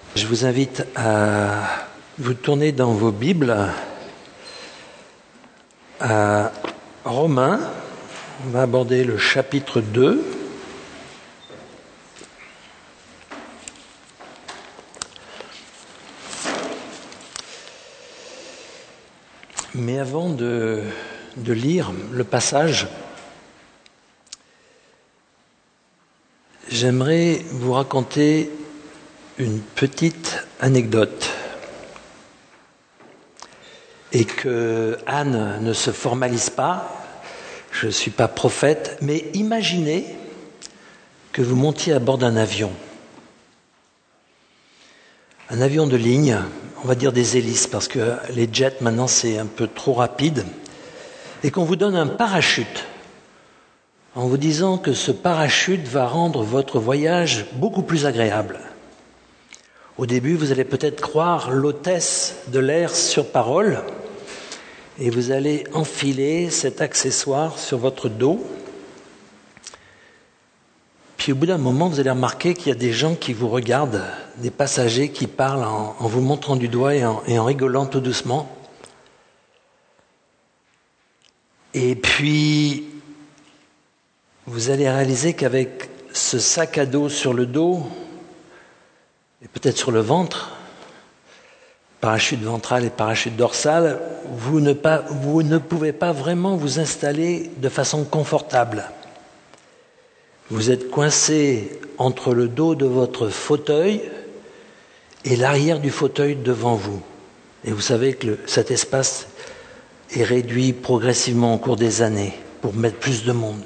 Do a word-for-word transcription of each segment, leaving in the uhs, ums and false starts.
Je vous invite à vous tourner dans vos Bibles à Romains. On va aborder le chapitre deux. Mais avant de, de lire le passage, j'aimerais vous raconter une petite anecdote et que Anne ne se formalise pas. Je ne suis pas prophète, mais imaginez que vous montiez à bord d'un avion. Un avion de ligne, on va dire des hélices, parce que les jets maintenant c'est un peu trop rapide, et qu'on vous donne un parachute, en vous disant que ce parachute va rendre votre voyage beaucoup plus agréable. Au début, vous allez peut-être croire l'hôtesse de l'air sur parole, et vous allez enfiler cet accessoire sur votre dos. Puis au bout d'un moment, vous allez remarquer qu'il y a des gens qui vous regardent, des passagers qui parlent en, en vous montrant du doigt et en, et en rigolant tout doucement. Et puis, vous allez réaliser qu'avec ce sac à dos sur le dos, et peut-être sur le ventre, parachute ventral et parachute dorsal, vous ne, pas, vous ne pouvez pas vraiment vous installer de façon confortable. Vous êtes coincé entre le dos de votre fauteuil et l'arrière du fauteuil devant vous. Et vous savez que le, cet espace est réduit progressivement au cours des années pour mettre plus de monde.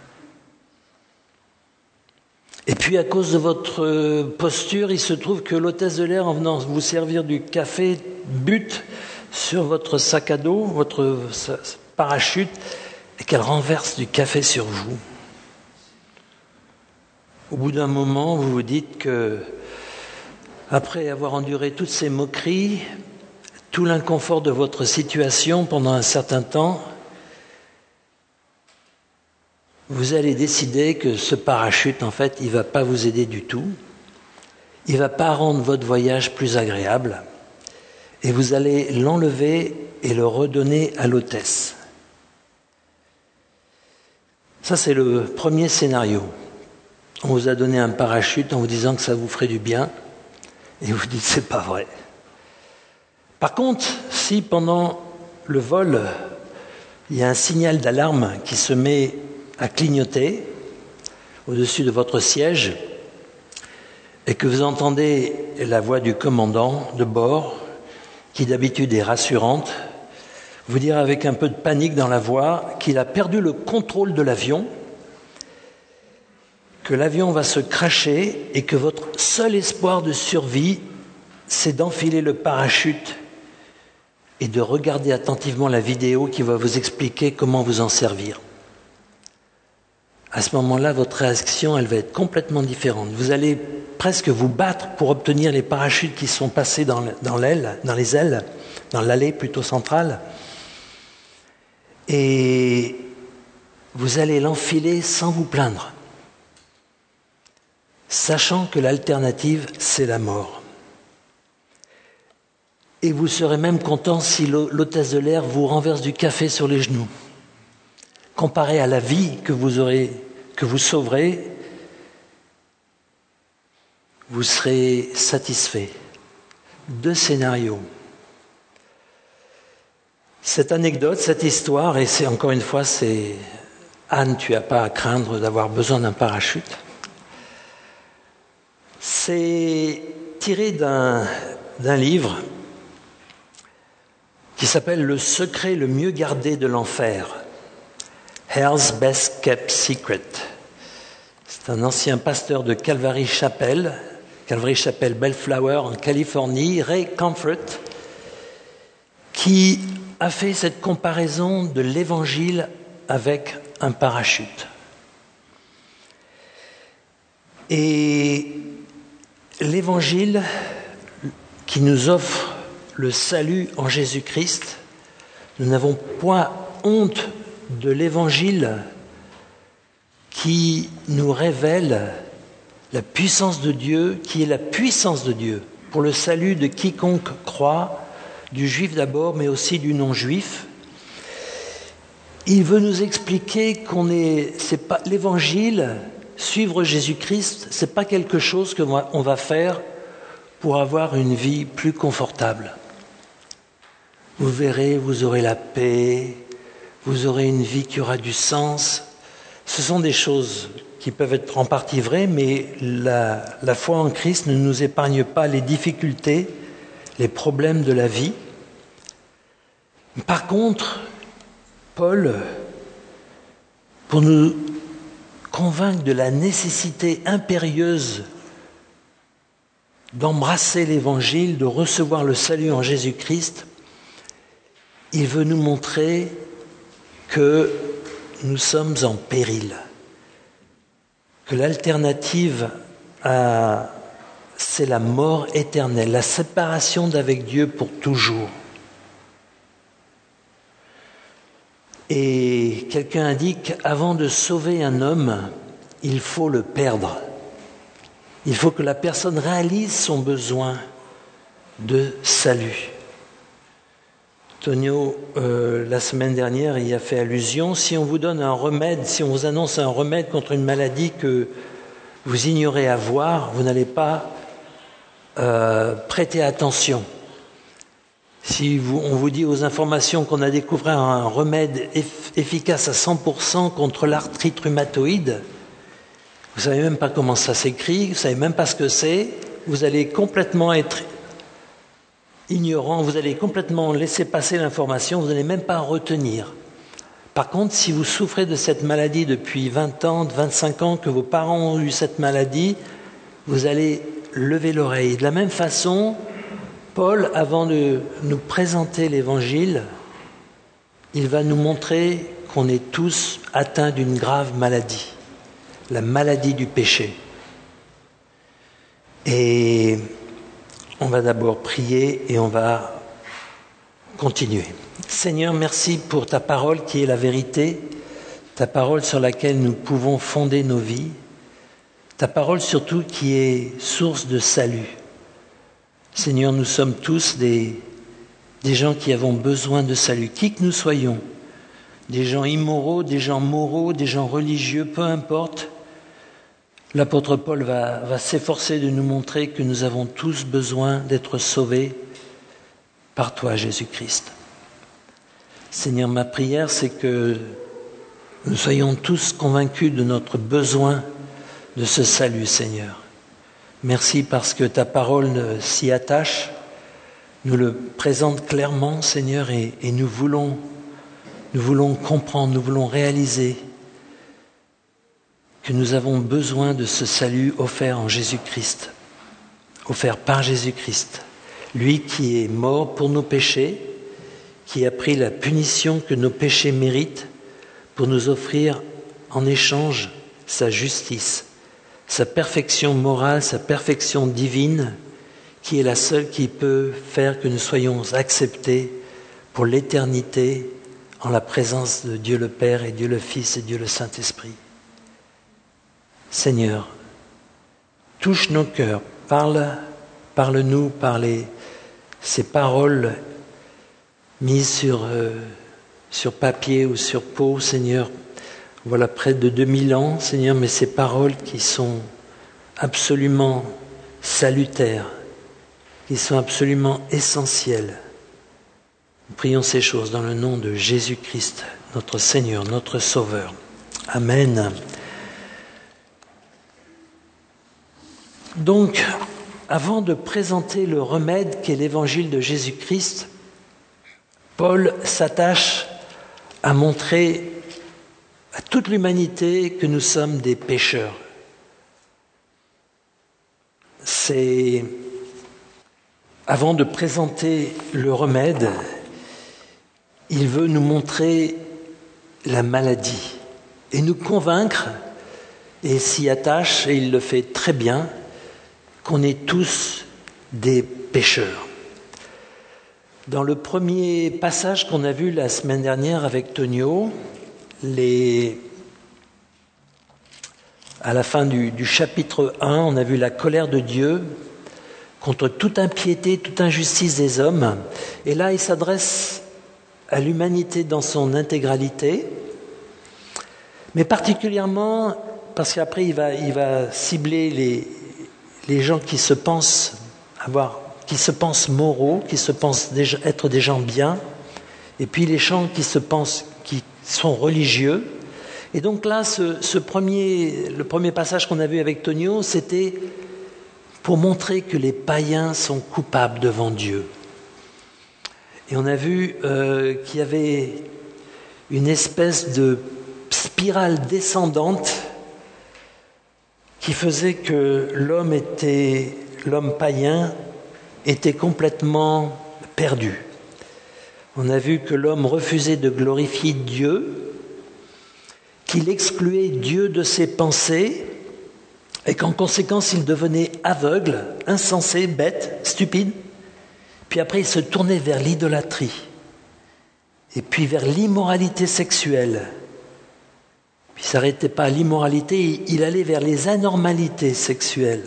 Et puis à cause de votre posture, il se trouve que l'hôtesse de l'air, en venant vous servir du café, bute sur votre sac à dos, votre parachute, et qu'elle renverse du café sur vous. Au bout d'un moment, vous vous dites que, après avoir enduré toutes ces moqueries, tout l'inconfort de votre situation pendant un certain temps, vous allez décider que ce parachute, en fait, il ne va pas vous aider du tout. Il ne va pas rendre votre voyage plus agréable. Et vous allez l'enlever et le redonner à l'hôtesse. Ça, c'est le premier scénario. On vous a donné un parachute en vous disant que ça vous ferait du bien. Et vous dites, c'est pas vrai. Par contre, si pendant le vol, il y a un signal d'alarme qui se met à clignoter au-dessus de votre siège et que vous entendez la voix du commandant de bord, qui d'habitude est rassurante, vous dire avec un peu de panique dans la voix qu'il a perdu le contrôle de l'avion, que l'avion va se crasher et que votre seul espoir de survie, c'est d'enfiler le parachute et de regarder attentivement la vidéo qui va vous expliquer comment vous en servir. À ce moment-là, votre réaction, elle va être complètement différente. Vous allez presque vous battre pour obtenir les parachutes qui sont passés dans, dans l'aile, dans les ailes, dans l'allée plutôt centrale. Et vous allez l'enfiler sans vous plaindre, sachant que l'alternative, c'est la mort. Et vous serez même content si l'hôtesse de l'air vous renverse du café sur les genoux. Comparé à la vie que vous aurez, que vous sauverez, vous serez satisfait. Deux scénarios. Cette anecdote, cette histoire, et c'est encore une fois, c'est Anne, tu n'as pas à craindre d'avoir besoin d'un parachute. C'est tiré d'un, d'un livre qui s'appelle « Le secret le mieux gardé de l'enfer ». Hell's Best Kept Secret. C'est un ancien pasteur de Calvary Chapel, Calvary Chapel Bellflower en Californie, Ray Comfort, qui a fait cette comparaison de l'évangile avec un parachute. Et l'évangile qui nous offre le salut en Jésus-Christ, nous n'avons point honte de l'évangile qui nous révèle la puissance de Dieu, qui est la puissance de Dieu pour le salut de quiconque croit, du juif d'abord, mais aussi du non-juif. Il veut nous expliquer qu'on est, c'est pas l'évangile, suivre Jésus-Christ, c'est pas quelque chose que on va faire pour avoir une vie plus confortable. Vous verrez, vous aurez la paix, vous aurez une vie qui aura du sens. Ce sont des choses qui peuvent être en partie vraies, mais la, la foi en Christ ne nous épargne pas les difficultés, les problèmes de la vie. Par contre, Paul, pour nous convaincre de la nécessité impérieuse d'embrasser l'Évangile, de recevoir le salut en Jésus-Christ, il veut nous montrer que nous sommes en péril, que l'alternative, à, c'est la mort éternelle, la séparation d'avec Dieu pour toujours. Et quelqu'un a dit qu'avant de sauver un homme, il faut le perdre. Il faut que la personne réalise son besoin de salut. Tonio, euh, la semaine dernière, il y a fait allusion. Si on vous donne un remède, si on vous annonce un remède contre une maladie que vous ignorez avoir, vous n'allez pas euh, prêter attention. Si vous, on vous dit aux informations qu'on a découvert un remède eff, efficace à cent pour cent contre l'arthrite rhumatoïde, vous ne savez même pas comment ça s'écrit, vous ne savez même pas ce que c'est, vous allez complètement être ignorant, vous allez complètement laisser passer l'information, vous n'allez même pas retenir. Par contre, si vous souffrez de cette maladie depuis vingt ans, vingt-cinq ans, que vos parents ont eu cette maladie, vous allez lever l'oreille. De la même façon, Paul, avant de nous présenter l'Évangile, il va nous montrer qu'on est tous atteints d'une grave maladie, la maladie du péché. Et on va d'abord prier et on va continuer. Seigneur, merci pour ta parole qui est la vérité, ta parole sur laquelle nous pouvons fonder nos vies, ta parole surtout qui est source de salut. Seigneur, nous sommes tous des, des gens qui avons besoin de salut, qui que nous soyons, des gens immoraux, des gens moraux, des gens religieux, peu importe. L'apôtre Paul va, va s'efforcer de nous montrer que nous avons tous besoin d'être sauvés par toi, Jésus-Christ. Seigneur, ma prière, c'est que nous soyons tous convaincus de notre besoin de ce salut, Seigneur. Merci parce que ta parole s'y attache, nous le présente clairement, Seigneur, et, et nous voulons, nous voulons comprendre, nous voulons réaliser que nous avons besoin de ce salut offert en Jésus-Christ, offert par Jésus-Christ, lui qui est mort pour nos péchés, qui a pris la punition que nos péchés méritent pour nous offrir en échange sa justice, sa perfection morale, sa perfection divine, qui est la seule qui peut faire que nous soyons acceptés pour l'éternité en la présence de Dieu le Père et Dieu le Fils et Dieu le Saint-Esprit. Seigneur, touche nos cœurs, parle, parle-nous par les, ces paroles mises sur, euh, sur papier ou sur peau, Seigneur. Voilà près de deux mille ans, Seigneur, mais ces paroles qui sont absolument salutaires, qui sont absolument essentielles. Nous prions ces choses dans le nom de Jésus-Christ, notre Seigneur, notre Sauveur. Amen. Donc, avant de présenter le remède qu'est l'évangile de Jésus-Christ, Paul s'attache à montrer à toute l'humanité que nous sommes des pécheurs. C'est, avant de présenter le remède, il veut nous montrer la maladie et nous convaincre, et s'y attache, et il le fait très bien, qu'on est tous des pécheurs. Dans le premier passage qu'on a vu la semaine dernière avec Tonio, les... à la fin du, du chapitre un, on a vu la colère de Dieu contre toute impiété, toute injustice des hommes. Et là, il s'adresse à l'humanité dans son intégralité, mais particulièrement parce qu'après, il va, il va cibler les, les gens qui se pensent avoir, qui se pensent moraux, qui se pensent déjà, être des gens bien, et puis les gens qui se pensent, qui sont religieux. Et donc là, ce, ce premier, le premier passage qu'on a vu avec Tonio, c'était pour montrer que les païens sont coupables devant Dieu. Et on a vu euh, qu'il y avait une espèce de spirale descendante qui faisait que l'homme était, l'homme païen était complètement perdu. On a vu que l'homme refusait de glorifier Dieu, qu'il excluait Dieu de ses pensées et qu'en conséquence il devenait aveugle, insensé, bête, stupide. Puis après il se tournait vers l'idolâtrie et puis vers l'immoralité sexuelle. Puis il ne s'arrêtait pas à l'immoralité, il allait vers les anormalités sexuelles.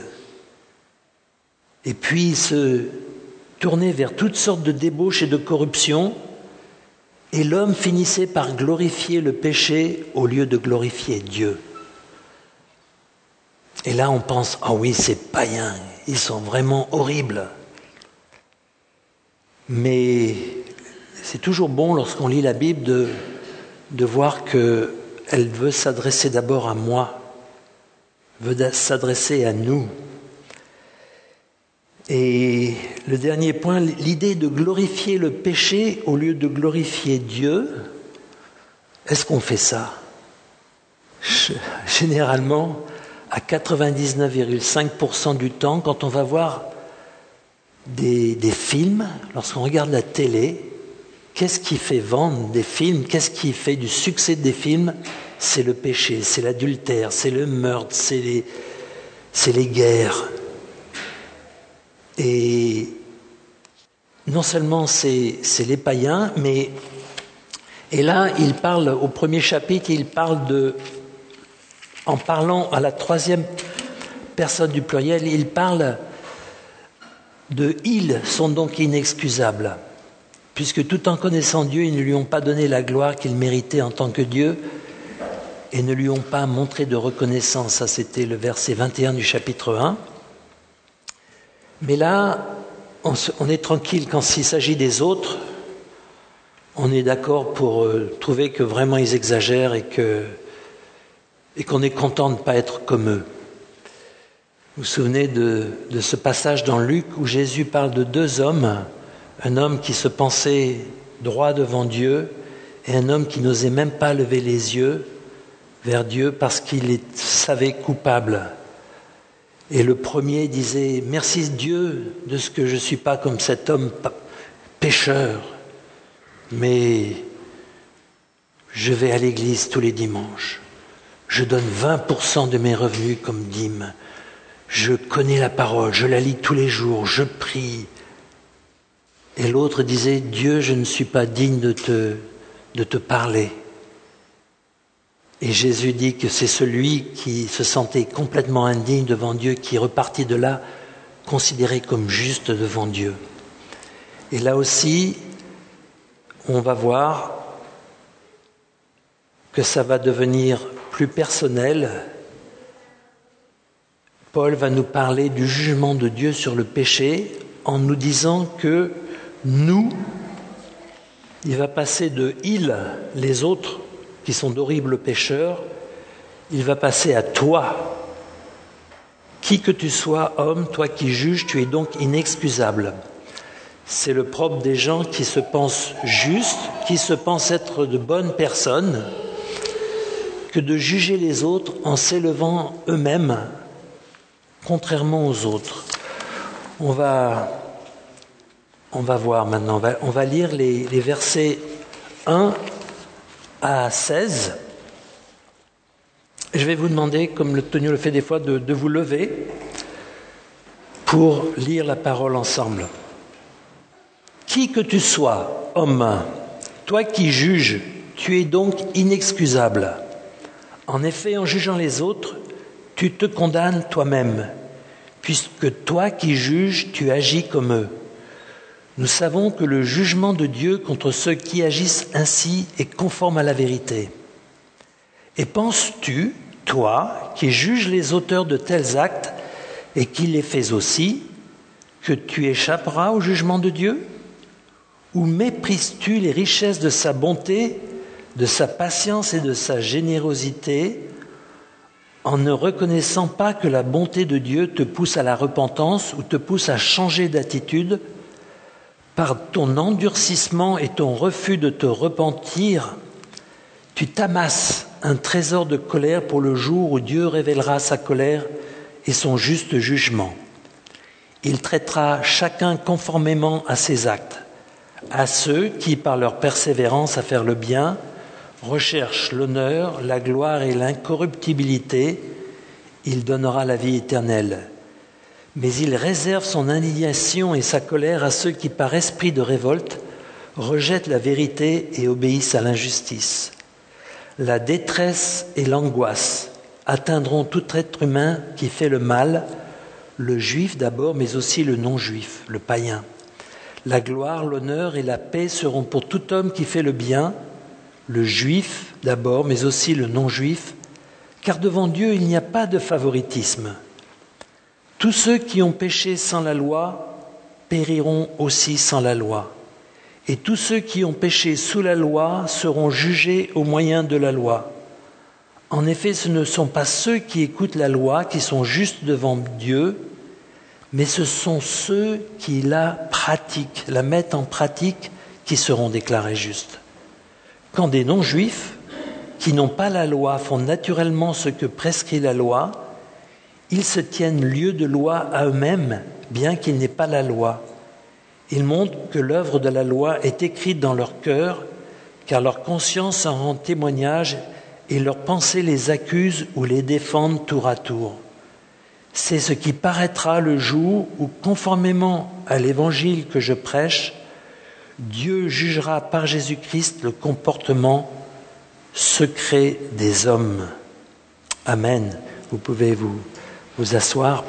Et puis il se tournait vers toutes sortes de débauches et de corruption, et l'homme finissait par glorifier le péché au lieu de glorifier Dieu. Et là on pense, ah oui, ces païens, ils sont vraiment horribles. Mais c'est toujours bon lorsqu'on lit la Bible de, de voir qu'elle veut s'adresser d'abord à moi, veut s'adresser à nous. Et le dernier point, l'idée de glorifier le péché au lieu de glorifier Dieu, est-ce qu'on fait ça ? Généralement, à quatre-vingt-dix-neuf virgule cinq pour cent du temps, quand on va voir des, des films, lorsqu'on regarde la télé, qu'est-ce qui fait vendre des films ? Qu'est-ce qui fait du succès des films ? C'est le péché, c'est l'adultère, c'est le meurtre, c'est les, c'est les guerres. Et non seulement c'est, c'est les païens, mais et là il parle au premier chapitre, il parle de, en parlant à la troisième personne du pluriel, il parle de « ils sont donc inexcusables ». Puisque tout en connaissant Dieu, ils ne lui ont pas donné la gloire qu'il méritait en tant que Dieu et ne lui ont pas montré de reconnaissance. Ça, c'était le verset vingt et un du chapitre un. Mais là, on, se, on est tranquille quand il s'agit des autres. On est d'accord pour euh, trouver que vraiment ils exagèrent et, que, et qu'on est content de ne pas être comme eux. Vous vous souvenez de, de ce passage dans Luc où Jésus parle de deux hommes, un homme qui se pensait droit devant Dieu et un homme qui n'osait même pas lever les yeux vers Dieu parce qu'il est, savait coupable. Et le premier disait « Merci Dieu de ce que je ne suis pas comme cet homme pécheur, mais je vais à l'église tous les dimanches. Je donne vingt pour cent de mes revenus comme dîme. Je connais la parole, je la lis tous les jours, je prie. » Et l'autre disait « Dieu, je ne suis pas digne de te, de te parler. » Et Jésus dit que c'est celui qui se sentait complètement indigne devant Dieu, qui repartit de là, considéré comme juste devant Dieu. Et là aussi, on va voir que ça va devenir plus personnel. Paul va nous parler du jugement de Dieu sur le péché en nous disant que nous, il va passer de « ils », les autres, qui sont d'horribles pécheurs, il va passer à toi. Qui que tu sois, homme, toi qui juges, tu es donc inexcusable. C'est le propre des gens qui se pensent justes, qui se pensent être de bonnes personnes, que de juger les autres en s'élevant eux-mêmes, contrairement aux autres. On va, on va voir maintenant, on va, on va lire les, les versets un à seize. Je vais vous demander, comme le Tonio le fait des fois, de, de vous lever pour lire la parole ensemble. Qui que tu sois, homme, toi qui juges, tu es donc « En effet, en jugeant les autres, tu te condamnes toi-même, puisque toi qui juges, tu agis comme eux. Nous savons que le jugement de Dieu contre ceux qui agissent ainsi est conforme à la vérité. Et penses-tu, toi, qui juges les auteurs de tels actes et qui les fais aussi, que tu échapperas au jugement de Dieu ? Ou méprises-tu les richesses de sa bonté, de sa patience et de sa générosité, en ne reconnaissant pas que la bonté de Dieu te pousse à la repentance ou te pousse à changer d'attitude par ton endurcissement et ton refus de te repentir? Tu t'amasses un trésor de colère pour le jour où Dieu révélera sa colère et son juste jugement. Il traitera chacun conformément à ses actes. À ceux qui, par leur persévérance à faire le bien, recherchent l'honneur, la gloire et l'incorruptibilité, il donnera la vie éternelle. Mais il réserve son indignation et sa colère à ceux qui, par esprit de révolte, rejettent la vérité et obéissent à l'injustice. La détresse et l'angoisse atteindront tout être humain qui fait le mal, le juif d'abord, mais aussi le non-juif, le païen. La gloire, l'honneur et la paix seront pour tout homme qui fait le bien, le juif d'abord, mais aussi le non-juif, car devant Dieu, il n'y a pas de favoritisme. Tous ceux qui ont péché sans la loi périront aussi sans la loi. Et tous ceux qui ont péché sous la loi seront jugés au moyen de la loi. En effet, ce ne sont pas ceux qui écoutent la loi qui sont justes devant Dieu, mais ce sont ceux qui la pratiquent, la mettent en pratique, qui seront déclarés justes. Quand des non-juifs, qui n'ont pas la loi, font naturellement ce que prescrit la loi, ils se tiennent lieu de loi à eux-mêmes, bien qu'ils n'aient pas la loi. Ils montrent que l'œuvre de la loi est écrite dans leur cœur, car leur conscience en rend témoignage et leurs pensées les accusent ou les défendent tour à tour. C'est ce qui paraîtra le jour où, conformément à l'évangile que je prêche, Dieu jugera par Jésus-Christ le comportement secret des hommes. Amen. Vous pouvez vous, vous asseoir.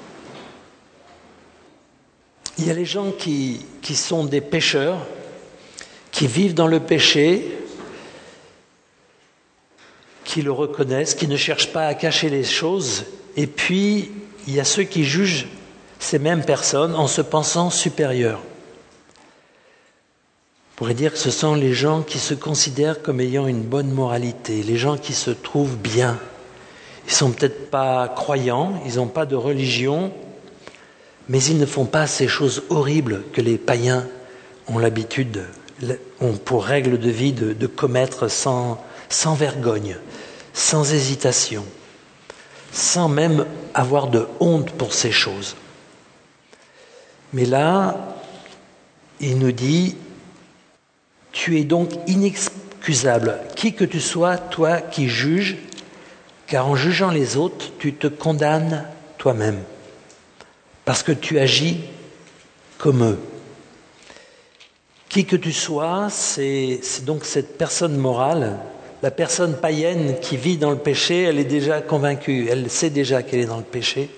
Il y a les gens qui, qui sont des pécheurs, qui vivent dans le péché, qui le reconnaissent, qui ne cherchent pas à cacher les choses. Et puis, il y a ceux qui jugent ces mêmes personnes en se pensant supérieurs. On pourrait dire que ce sont les gens qui se considèrent comme ayant une bonne moralité, les gens qui se trouvent bien. Ils ne sont peut-être pas croyants, ils n'ont pas de religion, mais ils ne font pas ces choses horribles que les païens ont l'habitude, ont pour règle de vie de, de commettre sans, sans vergogne, sans hésitation, sans même avoir de honte pour ces choses. Mais là, il nous dit, tu es donc inexcusable, qui que tu sois, toi qui juges, car en jugeant les autres, tu te condamnes toi-même, parce que tu agis comme eux. Qui que tu sois, c'est, c'est donc cette personne morale, la personne païenne qui vit dans le péché, elle est déjà convaincue, elle sait déjà qu'elle est dans le péché.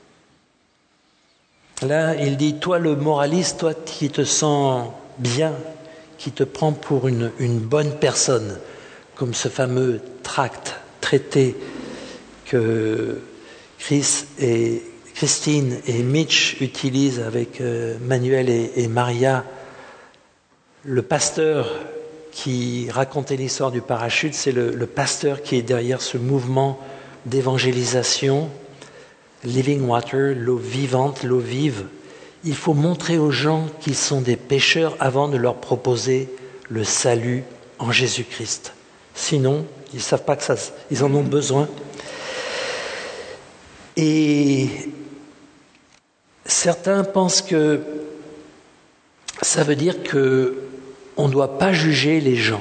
Là, il dit, toi le moraliste, toi qui te sens bien, qui te prend pour une, une bonne personne, comme ce fameux tract, traité que Chris et Christine et Mitch utilisent avec euh, Manuel et, et Maria. Le pasteur qui racontait l'histoire du parachute, c'est le, le pasteur qui est derrière ce mouvement d'évangélisation. Living Water, l'eau vivante, l'eau vive. Il faut montrer aux gens qu'ils sont des pécheurs avant de leur proposer le salut en Jésus-Christ. Sinon, ils ne savent pas que ça, ils en ont besoin. Et certains pensent que ça veut dire qu'on ne doit pas juger les gens.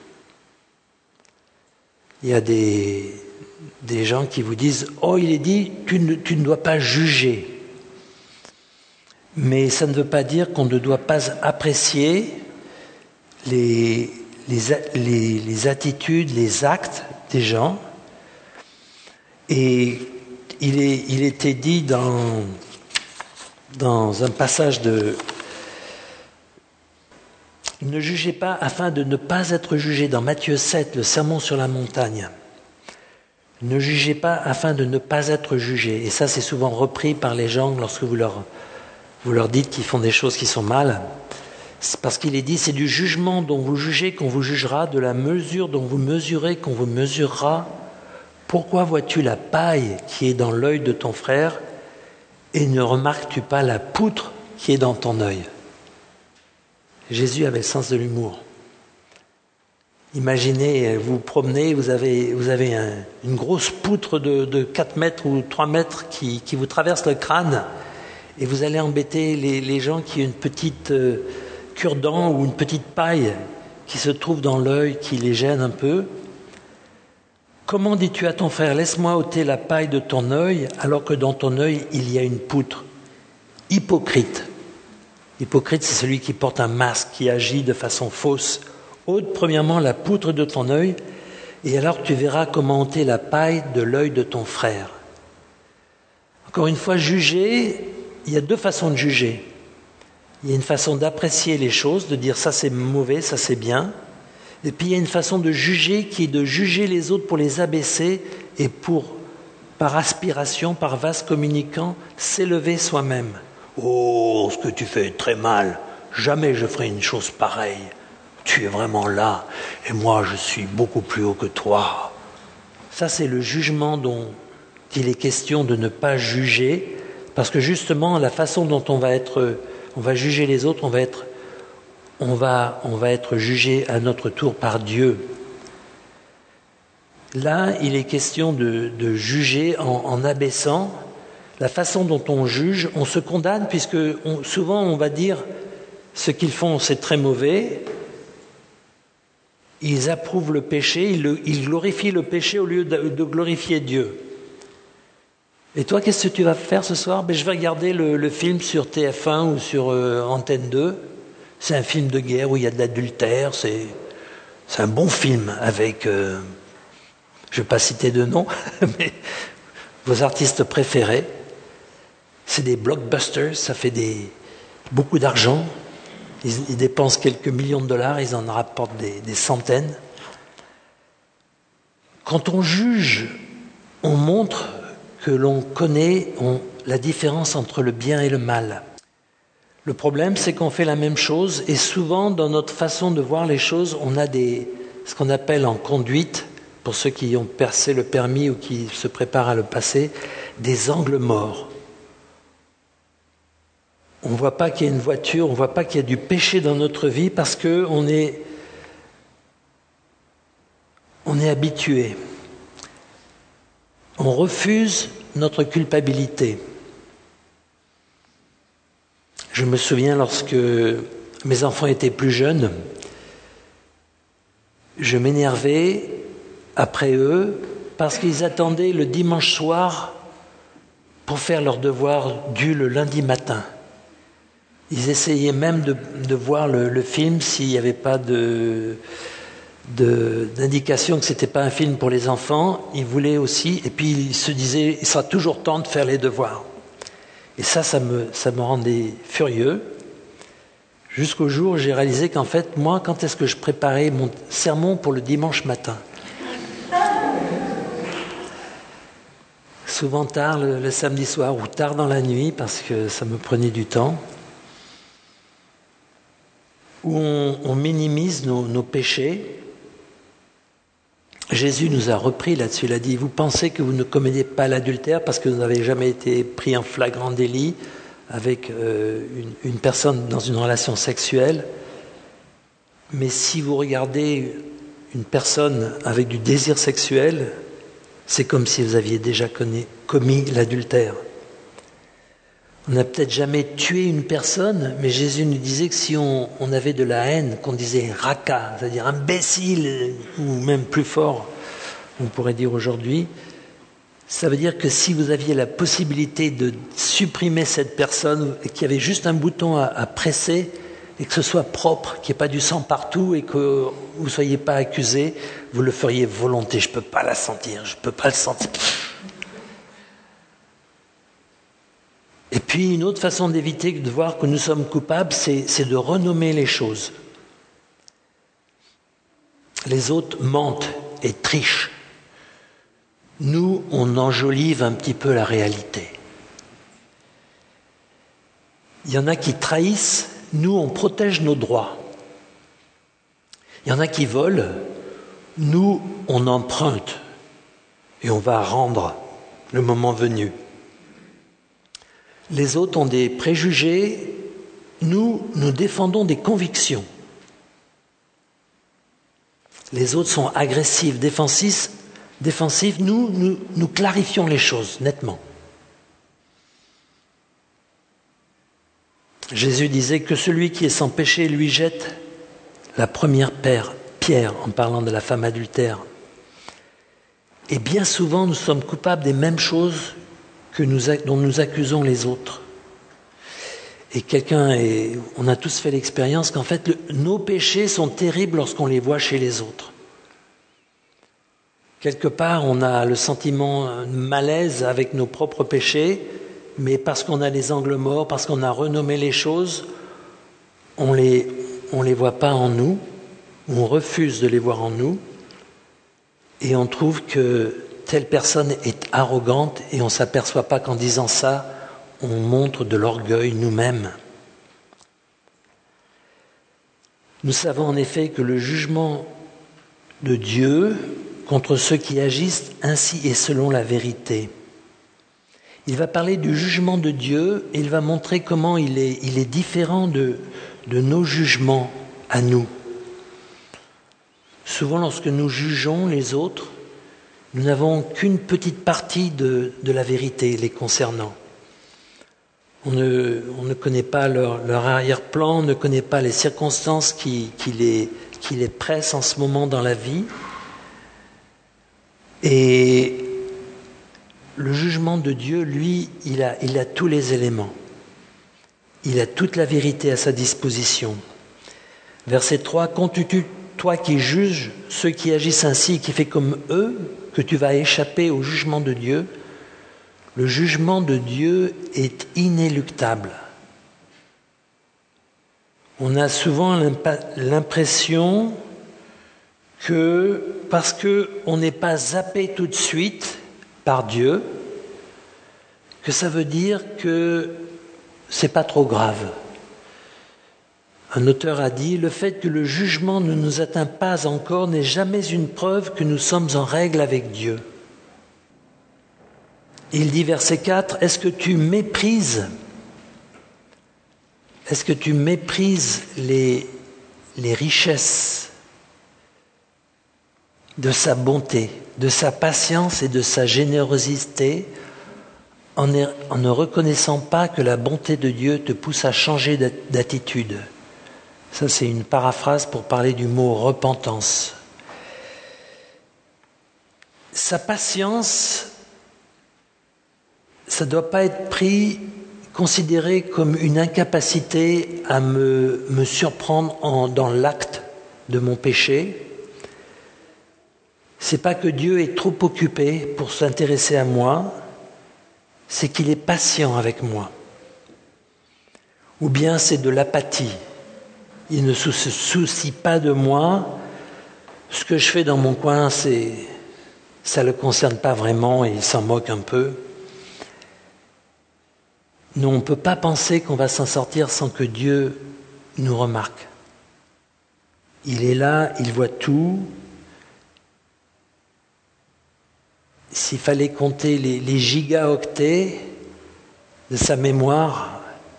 Il y a des, des gens qui vous disent « Oh, il est dit, tu ne, tu ne dois pas juger ». Mais ça ne veut pas dire qu'on ne doit pas apprécier les, les, les, les attitudes, les actes des gens. Et il, est, il était dit dans dans un passage de « Ne jugez pas afin de ne pas être jugé » dans Matthieu sept, le sermon sur la montagne. Ne jugez pas afin de ne pas être jugé. Et ça, c'est souvent repris par les gens lorsque vous leur, vous leur dites qu'ils font des choses qui sont mal. C'est parce qu'il est dit, c'est du jugement dont vous jugez qu'on vous jugera, de la mesure dont vous mesurez qu'on vous mesurera. Pourquoi vois-tu la paille qui est dans l'œil de ton frère et ne remarques-tu pas la poutre qui est dans ton œil ? Jésus avait le sens de l'humour. Imaginez, vous vous promenez, vous avez, vous avez un, une grosse poutre de, de quatre mètres ou trois mètres qui, qui vous traverse le crâne et vous allez embêter les, les gens qui ont une petite euh, cure-dent ou une petite paille qui se trouve dans l'œil, qui les gêne un peu. Comment dis-tu à ton frère, laisse-moi ôter la paille de ton œil alors que dans ton œil il y a une poutre ? Hypocrite. Hypocrite, c'est celui qui porte un masque, qui agit de façon fausse. Ôte premièrement la poutre de ton œil, et alors tu verras comment ôter la paille de l'œil de ton frère. Encore une fois, juger, il y a deux façons de juger. Il y a une façon d'apprécier les choses, de dire ça c'est mauvais, ça c'est bien. Et puis il y a une façon de juger qui est de juger les autres pour les abaisser et pour, par aspiration, par vase communicant, s'élever soi-même. Oh, ce que tu fais est très mal, jamais je ferai une chose pareille. Tu es vraiment là, et moi je suis beaucoup plus haut que toi. Ça c'est le jugement dont il est question de ne pas juger, parce que justement la façon dont on va être, on va juger les autres, on va être, on va, on va être jugé à notre tour par Dieu. Là, il est question de, de juger en, en abaissant. La façon dont on juge, on se condamne, puisque on, souvent on va dire ce qu'ils font c'est très mauvais. Ils approuvent le péché, ils, le, ils glorifient le péché au lieu de, de glorifier Dieu. Et toi, qu'est-ce que tu vas faire ce soir ? Ben, je vais regarder le, le film sur T F un ou sur euh, Antenne deux. C'est un film de guerre où il y a de l'adultère. C'est, c'est un bon film avec, euh, je ne vais pas citer de nom, mais vos artistes préférés. C'est des blockbusters, ça fait des, beaucoup d'argent. Ils, ils dépensent quelques millions de dollars, ils en rapportent des, des centaines. Quand on juge, on montre que l'on connaît on, la différence entre le bien et le mal. Le problème, c'est qu'on fait la même chose et souvent, dans notre façon de voir les choses, on a des, ce qu'on appelle en conduite, pour ceux qui ont passé le permis ou qui se préparent à le passer, des angles morts. On ne voit pas qu'il y a une voiture, on ne voit pas qu'il y a du péché dans notre vie parce qu'on est, on est habitué. On refuse notre culpabilité. Je me souviens lorsque mes enfants étaient plus jeunes, je m'énervais après eux parce qu'ils attendaient le dimanche soir pour faire leurs devoirs dus le lundi matin. Ils essayaient même de, de voir le, le film s'il n'y avait pas de, de, d'indication que ce n'était pas un film pour les enfants. Ils voulaient aussi, et puis ils se disaient, il sera toujours temps de faire les devoirs. Et ça, ça me, ça me rendait furieux. Jusqu'au jour où j'ai réalisé qu'en fait, moi, quand est-ce que je préparais mon sermon pour le dimanche matin ? Souvent tard le, le samedi soir ou tard dans la nuit, parce que ça me prenait du temps. Où on, on minimise nos, nos péchés. Jésus nous a repris là-dessus. Il a dit, vous pensez que vous ne commettez pas l'adultère parce que vous n'avez jamais été pris en flagrant délit avec euh, une, une personne dans une relation sexuelle. Mais si vous regardez une personne avec du désir sexuel, c'est comme si vous aviez déjà connu, commis l'adultère. On n'a peut-être jamais tué une personne, mais Jésus nous disait que si on, on avait de la haine, qu'on disait raka, c'est-à-dire imbécile, ou même plus fort, on pourrait dire aujourd'hui, ça veut dire que si vous aviez la possibilité de supprimer cette personne, et qu'il y avait juste un bouton à, à presser, et que ce soit propre, qu'il n'y ait pas du sang partout, et que vous ne soyez pas accusé, vous le feriez volonté. Je ne peux pas la sentir, je ne peux pas le sentir. Et puis, puis une autre façon d'éviter de voir que nous sommes coupables, c'est, c'est de renommer les choses. Les autres mentent et trichent. Nous, on enjolive un petit peu la réalité. Il y en a qui trahissent, nous, on protège nos droits. Il y en a qui volent, nous, on emprunte et on va rendre le moment venu. Les autres ont des préjugés, nous, nous défendons des convictions. Les autres sont agressifs, défensifs, défensifs. Nous, nous, nous clarifions les choses nettement. Jésus disait que celui qui est sans péché lui jette la première pierre en parlant de la femme adultère. Et bien souvent, nous sommes coupables des mêmes choses que nous, dont nous accusons les autres. Et quelqu'un, est, on a tous fait l'expérience qu'en fait, le, nos péchés sont terribles lorsqu'on les voit chez les autres. Quelque part, on a le sentiment de malaise avec nos propres péchés, mais parce qu'on a les angles morts, parce qu'on a renommé les choses, on les, on les voit pas en nous, on refuse de les voir en nous, et on trouve que telle personne est arrogante, et on ne s'aperçoit pas qu'en disant ça, on montre de l'orgueil nous-mêmes. Nous savons en effet que le jugement de Dieu contre ceux qui agissent ainsi et selon la vérité. Il va parler du jugement de Dieu et il va montrer comment il est, il est différent de, de nos jugements à nous. Souvent, lorsque nous jugeons les autres, nous n'avons qu'une petite partie de, de la vérité les concernant. On ne, on ne connaît pas leur, leur arrière-plan, on ne connaît pas les circonstances qui, qui, les, qui les pressent en ce moment dans la vie. Et le jugement de Dieu, lui, il a, il a tous les éléments. Il a toute la vérité à sa disposition. Verset trois, « Comptes-tu, toi qui juges ceux qui agissent ainsi, qui fait comme eux, que tu vas échapper au jugement de Dieu ? Le jugement de Dieu est inéluctable. » On a souvent l'impression que parce qu'on n'est pas zappé tout de suite par Dieu, que ça veut dire que c'est pas trop grave. Un auteur a dit « Le fait que le jugement ne nous atteint pas encore n'est jamais une preuve que nous sommes en règle avec Dieu. » Il dit verset quatre, « Est-ce que tu méprises, est-ce que tu méprises les, les richesses de sa bonté, de sa patience et de sa générosité en ne, en ne reconnaissant pas que la bonté de Dieu te pousse à changer d'attitude ?» Ça, c'est une paraphrase pour parler du mot repentance. Sa patience, ça ne doit pas être pris, considéré comme une incapacité à me, me surprendre en, dans l'acte de mon péché. C'est pas que Dieu est trop occupé pour s'intéresser à moi, c'est qu'il est patient avec moi. Ou bien c'est de l'apathie. Il ne se soucie pas de moi. Ce que je fais dans mon coin, c'est, ça ne le concerne pas vraiment et il s'en moque un peu. Nous, on ne peut pas penser qu'on va s'en sortir sans que Dieu nous remarque. Il est là, il voit tout. S'il fallait compter les, les gigaoctets de sa mémoire,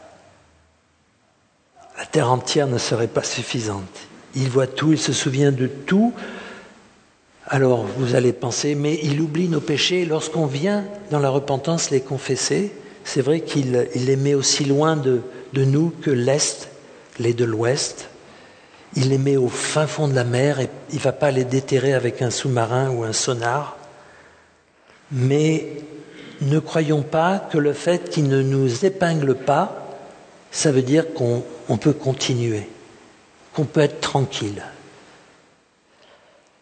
la terre entière ne serait pas suffisante. Il voit tout, il se souvient de tout. Alors vous allez penser, mais il oublie nos péchés. Lorsqu'on vient dans la repentance les confesser, c'est vrai qu'il il les met aussi loin de, de nous que l'Est, les de l'Ouest. Il les met au fin fond de la mer et il ne va pas les déterrer avec un sous-marin ou un sonar. Mais ne croyons pas que le fait qu'il ne nous épingle pas, ça veut dire qu'on on peut continuer, qu'on peut être tranquille.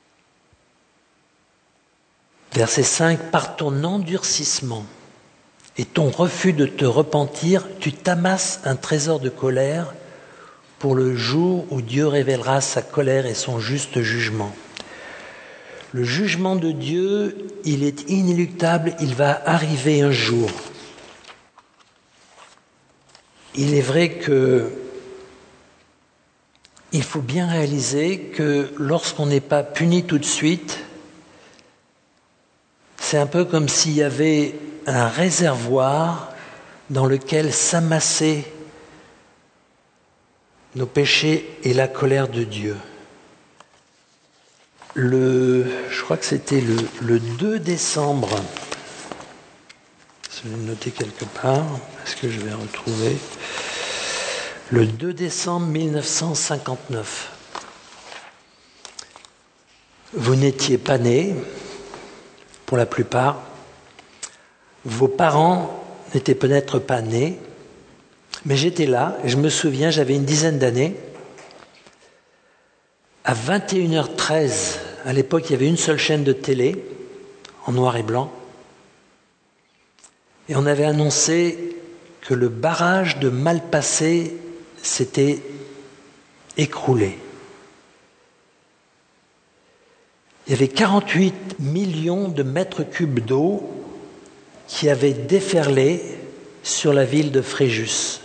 Verset cinq, « Par ton endurcissement, et ton refus de te repentir, tu t'amasses un trésor de colère pour le jour où Dieu révélera sa colère et son juste jugement. Le jugement de Dieu, il est inéluctable, il va arriver un jour. Il est vrai que il faut bien réaliser que lorsqu'on n'est pas puni tout de suite, c'est un peu comme s'il y avait un réservoir dans lequel s'amassaient nos péchés et la colère de Dieu. Le, je crois que c'était le, le deux décembre, je vais le noter quelque part, est-ce que je vais retrouver, le deux décembre mille neuf cent cinquante-neuf. Vous n'étiez pas nés, pour la plupart, vos parents n'étaient peut-être pas nés, mais j'étais là, et je me souviens, j'avais une dizaine d'années. À vingt et une heures treize, à l'époque, il y avait une seule chaîne de télé, en noir et blanc, et on avait annoncé que le barrage de Malpasset s'était écroulé. Il y avait quarante-huit millions de mètres cubes d'eau qui avaient déferlé sur la ville de Fréjus.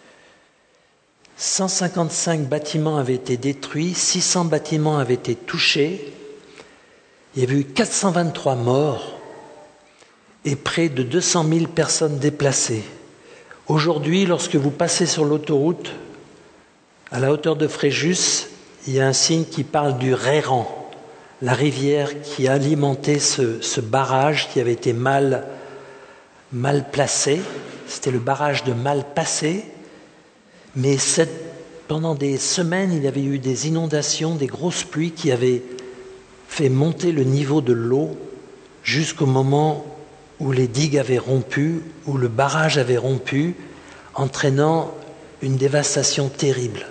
cent cinquante-cinq bâtiments avaient été détruits, six cents bâtiments avaient été touchés. Il y avait eu quatre cent vingt-trois morts et près de deux cent mille personnes déplacées. Aujourd'hui, lorsque vous passez sur l'autoroute, à la hauteur de Fréjus, il y a un signe qui parle du Rairan, la rivière qui alimentait ce, ce barrage qui avait été mal, mal placé. C'était le barrage de Malpasset. Mais cette, pendant des semaines, il y avait eu des inondations, des grosses pluies qui avaient fait monter le niveau de l'eau jusqu'au moment où les digues avaient rompu, où le barrage avait rompu, entraînant une dévastation terrible.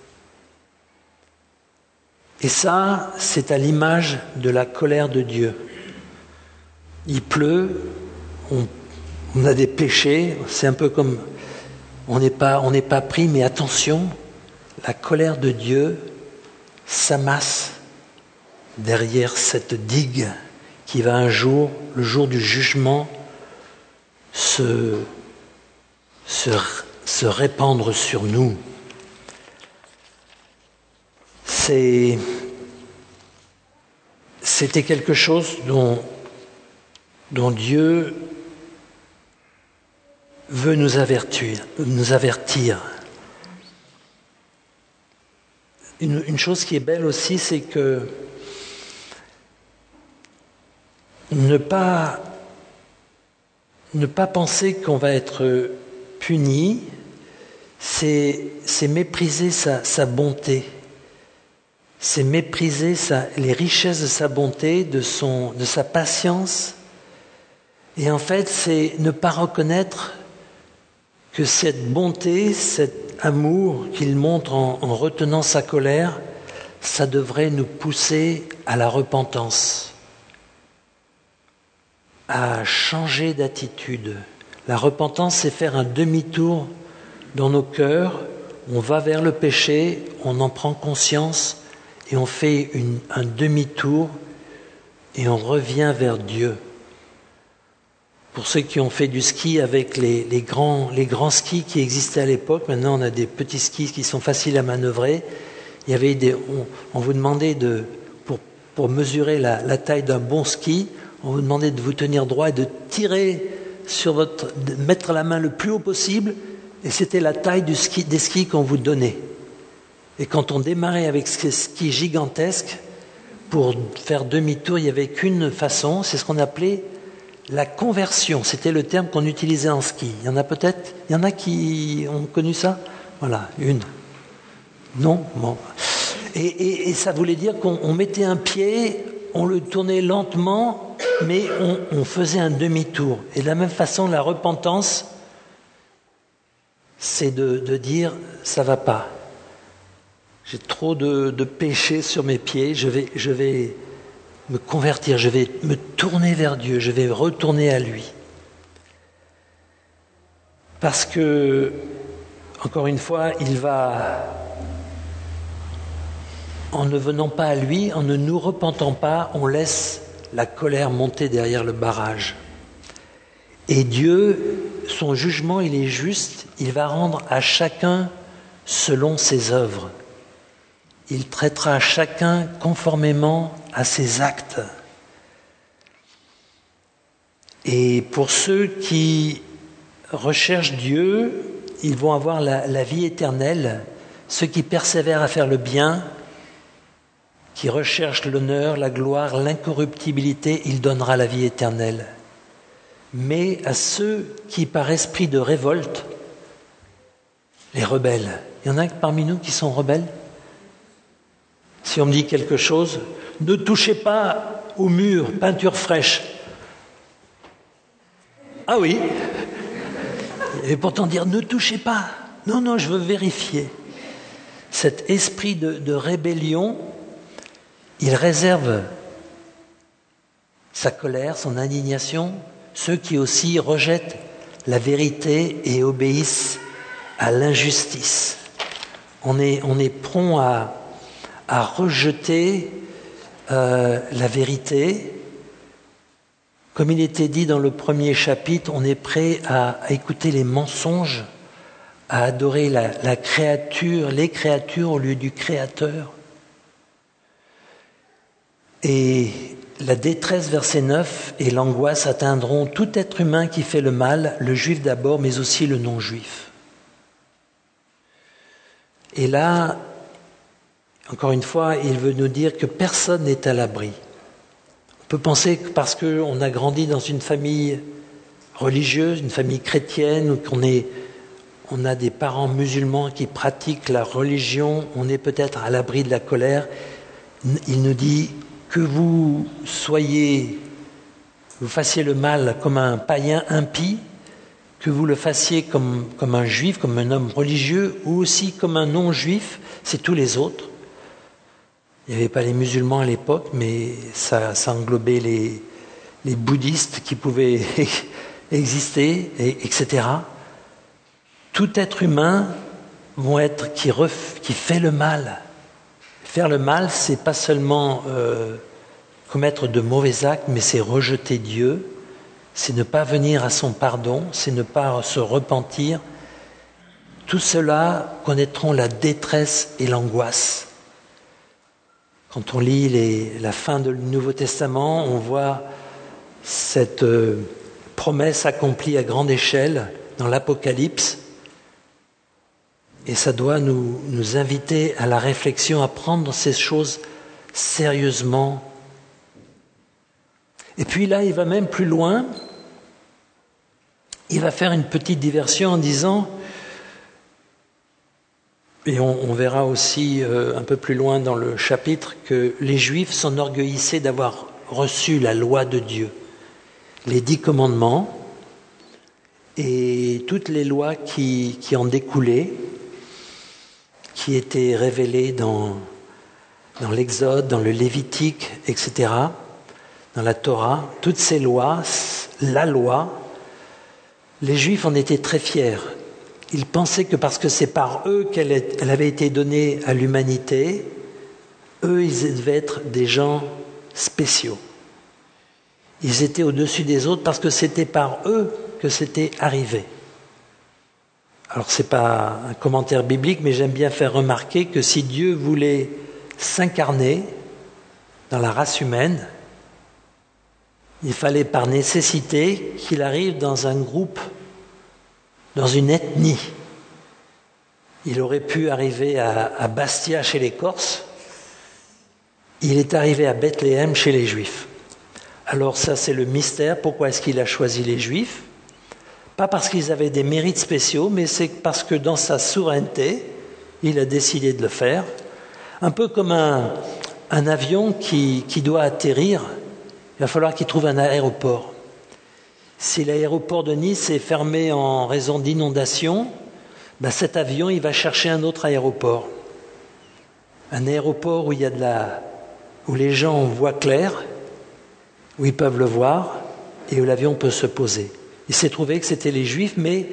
Et ça, c'est à l'image de la colère de Dieu. Il pleut, on, on a des péchés, c'est un peu comme... On n'est pas, on n'est pas pris, mais attention, la colère de Dieu s'amasse derrière cette digue qui va un jour, le jour du jugement, se, se, se répandre sur nous. C'est, c'était quelque chose dont, dont Dieu veut nous avertir. Nous avertir. Une, une chose qui est belle aussi, c'est que ne pas, ne pas penser qu'on va être puni, c'est, c'est mépriser sa, sa bonté. C'est mépriser sa, les richesses de sa bonté, de, son, de sa patience. Et en fait, c'est ne pas reconnaître que cette bonté, cet amour qu'il montre en, en retenant sa colère, ça devrait nous pousser à la repentance, à changer d'attitude. La repentance, c'est faire un demi-tour dans nos cœurs. On va vers le péché, on en prend conscience et on fait une, un demi-tour et on revient vers Dieu. Pour ceux qui ont fait du ski avec les, les, grands, les grands skis qui existaient à l'époque, maintenant on a des petits skis qui sont faciles à manœuvrer. Il y avait des, on, on vous demandait de, pour, pour mesurer la, la taille d'un bon ski, on vous demandait de vous tenir droit et de tirer sur votre, de mettre la main le plus haut possible, et c'était la taille du ski, des skis qu'on vous donnait. Et quand on démarrait avec ces skis gigantesques, pour faire demi-tour, il n'y avait qu'une façon, c'est ce qu'on appelait la conversion. C'était le terme qu'on utilisait en ski. Il y en a peut-être, il y en a qui ont connu ça ? Voilà, une. Non ? Bon. Et, et, et ça voulait dire qu'on on mettait un pied, on le tournait lentement, mais on, on faisait un demi-tour. Et de la même façon, la repentance, c'est de, de dire, ça va pas. J'ai trop de, de péché sur mes pieds, je vais, je vais me convertir, je vais me tourner vers Dieu, je vais retourner à lui. Parce que, encore une fois, il va, en ne venant pas à lui, en ne nous repentant pas, on laisse la colère monter derrière le barrage. Et Dieu, son jugement, il est juste, il va rendre à chacun selon ses œuvres. Il traitera chacun conformément à ses actes. Et pour ceux qui recherchent Dieu, ils vont avoir la, la vie éternelle. Ceux qui persévèrent à faire le bien, qui recherchent l'honneur, la gloire, l'incorruptibilité, il donnera la vie éternelle. Mais à ceux qui, par esprit de révolte, les rebelles, il y en a parmi nous qui sont rebelles. Si on me dit quelque chose, ne touchez pas au mur, peinture fraîche. Ah oui. Et pourtant dire ne touchez pas. Non, non, je veux vérifier. Cet esprit de, de rébellion, il réserve sa colère, son indignation, ceux qui aussi rejettent la vérité et obéissent à l'injustice. On est, on est prompt à, à rejeter euh, la vérité. Comme il était dit dans le premier chapitre, on est prêt à, à écouter les mensonges, à adorer la, la créature, les créatures au lieu du Créateur. Et la détresse, verset neuf, et l'angoisse atteindront tout être humain qui fait le mal, le juif d'abord, mais aussi le non-juif. Et là, encore une fois, il veut nous dire que personne n'est à l'abri. On peut penser que parce qu'on a grandi dans une famille religieuse, une famille chrétienne, ou qu'on est, on a des parents musulmans qui pratiquent la religion, on est peut-être à l'abri de la colère. Il nous dit que vous soyez, vous fassiez le mal comme un païen impie, que vous le fassiez comme, comme un juif, comme un homme religieux, ou aussi comme un non-juif, c'est tous les autres. Il n'y avait pas les musulmans à l'époque, mais ça, ça englobait les, les bouddhistes qui pouvaient exister, et, etc. Tout être humain vont être qui, ref, qui fait le mal. Faire le mal, c'est pas seulement euh, commettre de mauvais actes, mais c'est rejeter Dieu, c'est ne pas venir à son pardon, c'est ne pas se repentir. Tout cela connaîtront la détresse et l'angoisse. Quand on lit les, la fin du Nouveau Testament, on voit cette euh, promesse accomplie à grande échelle dans l'Apocalypse. Et ça doit nous, nous inviter à la réflexion, à prendre ces choses sérieusement. Et puis là, il va même plus loin. Il va faire une petite diversion en disant, et on, on verra aussi euh, un peu plus loin dans le chapitre, que les Juifs s'enorgueillissaient d'avoir reçu la loi de Dieu, les dix commandements et toutes les lois qui, qui en découlaient, qui étaient révélées dans, dans l'Exode, dans le Lévitique, et cetera, dans la Torah. Toutes ces lois, la loi, les Juifs en étaient très fiers. Ils pensaient que parce que c'est par eux qu'elle est, elle avait été donnée à l'humanité, eux, ils devaient être des gens spéciaux. Ils étaient au-dessus des autres parce que c'était par eux que c'était arrivé. Alors, ce n'est pas un commentaire biblique, mais j'aime bien faire remarquer que si Dieu voulait s'incarner dans la race humaine, il fallait par nécessité qu'il arrive dans un groupe, dans une ethnie. Il aurait pu arriver à, à Bastia chez les Corses. Il est arrivé à Bethléem chez les Juifs. Alors ça, c'est le mystère. Pourquoi est-ce qu'il a choisi les Juifs ? Pas parce qu'ils avaient des mérites spéciaux, mais c'est parce que dans sa souveraineté, il a décidé de le faire. Un peu comme un, un avion qui, qui doit atterrir, il va falloir qu'il trouve un aéroport. Si l'aéroport de Nice est fermé en raison d'inondation, ben cet avion, il va chercher un autre aéroport. Un aéroport où il y a de la, où les gens voient clair, où ils peuvent le voir et où l'avion peut se poser. Il s'est trouvé que c'était les Juifs, mais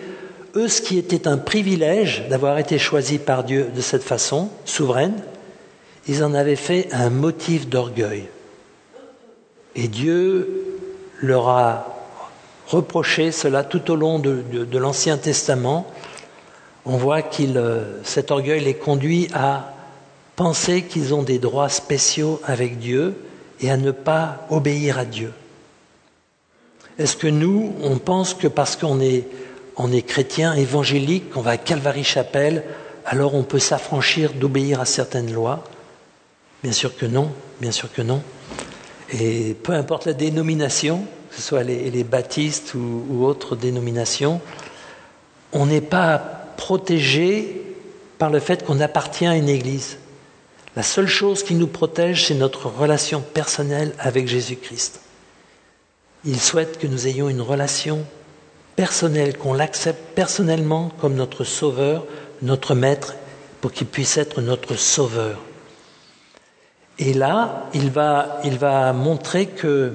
eux, ce qui était un privilège d'avoir été choisis par Dieu de cette façon, souveraine, ils en avaient fait un motif d'orgueil. Et Dieu leur a reproché cela tout au long de, de, de l'Ancien Testament. On voit que cet orgueil les conduit à penser qu'ils ont des droits spéciaux avec Dieu et à ne pas obéir à Dieu. Est-ce que nous, on pense que parce qu'on est, on est chrétien, évangélique, qu'on va à Calvary-Chapelle, alors on peut s'affranchir d'obéir à certaines lois? Bien sûr que non, bien sûr que non. Et peu importe la dénomination, que ce soit les, les baptistes ou, ou autres dénominations, on n'est pas protégé par le fait qu'on appartient à une église. La seule chose qui nous protège, c'est notre relation personnelle avec Jésus-Christ. Il souhaite que nous ayons une relation personnelle, qu'on l'accepte personnellement comme notre sauveur, notre maître, pour qu'il puisse être notre sauveur. Et là, il va, il va montrer que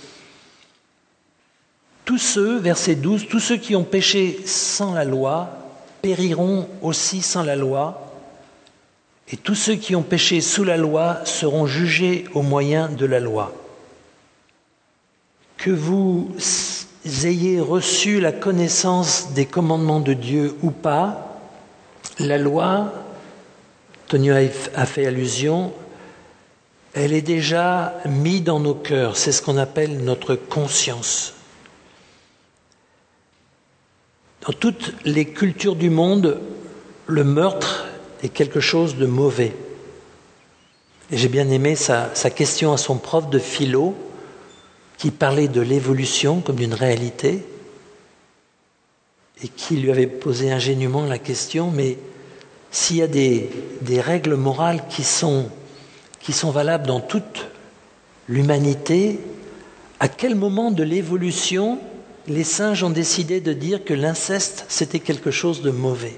tous ceux, verset douze, tous ceux qui ont péché sans la loi périront aussi sans la loi, et tous ceux qui ont péché sous la loi seront jugés au moyen de la loi. Que vous ayez reçu la connaissance des commandements de Dieu ou pas, la loi, Tony a fait allusion, elle est déjà mise dans nos cœurs, c'est ce qu'on appelle notre conscience. Dans toutes les cultures du monde, le meurtre est quelque chose de mauvais. Et j'ai bien aimé sa, sa question à son prof de philo, qui parlait de l'évolution comme d'une réalité, et qui lui avait posé ingénument la question, mais s'il y a des, des règles morales qui sont, qui sont valables dans toute l'humanité, à quel moment de l'évolution les singes ont décidé de dire que l'inceste, c'était quelque chose de mauvais?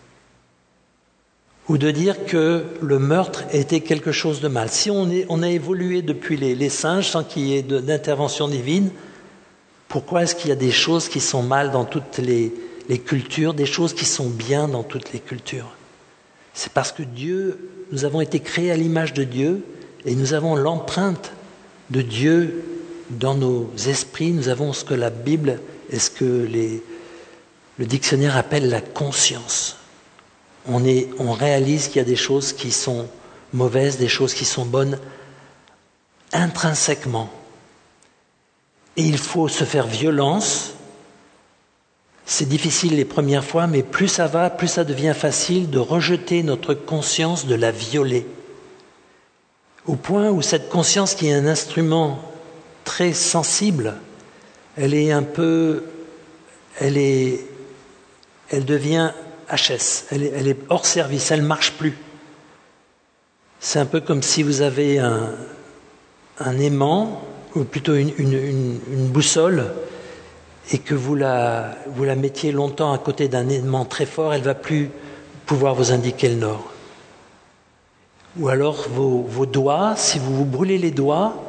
Ou de dire que le meurtre était quelque chose de mal? Si on, est, on a évolué depuis les, les singes sans qu'il y ait de, d'intervention divine, pourquoi est-ce qu'il y a des choses qui sont mal dans toutes les, les cultures, des choses qui sont bien dans toutes les cultures? C'est parce que Dieu, nous avons été créés à l'image de Dieu et nous avons l'empreinte de Dieu dans nos esprits. Nous avons ce que la Bible et ce que les, le dictionnaire appelle la conscience. On, est, on réalise qu'il y a des choses qui sont mauvaises, des choses qui sont bonnes intrinsèquement. Et il faut se faire violence. C'est difficile les premières fois, mais plus ça va, plus ça devient facile de rejeter notre conscience, de la violer. Au point où cette conscience, qui est un instrument très sensible, elle est un peu, elle est, elle devient H S, elle est, elle est hors service, elle ne marche plus. C'est un peu comme si vous avez un, un aimant, ou plutôt une, une, une, une boussole, et que vous la, vous la mettiez longtemps à côté d'un aimant très fort, elle ne va plus pouvoir vous indiquer le nord. Ou alors vos, vos doigts, si vous vous brûlez les doigts,